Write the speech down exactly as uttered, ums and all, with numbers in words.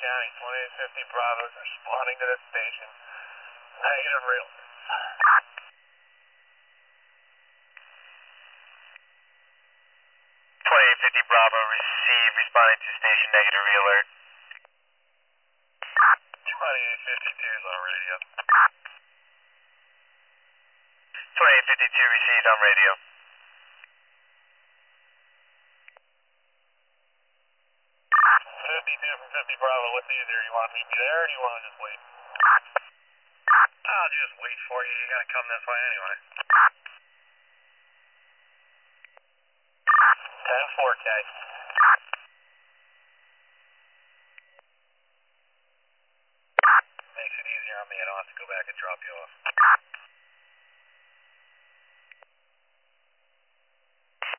County, twenty-eight fifty Bravo is responding to the station. Negative real. twenty-eight fifty Bravo, receive, responding to station, negative re-alert. twenty-eight fifty-two is on radio. twenty-eight fifty-two received on radio. fifty-two from fifty Bravo, what's easier? You want to meet me there or do you want to just wait? I'll just wait for you. You gotta come this way anyway. ten four K. Makes it easier on me. I don't have to go back and drop you off.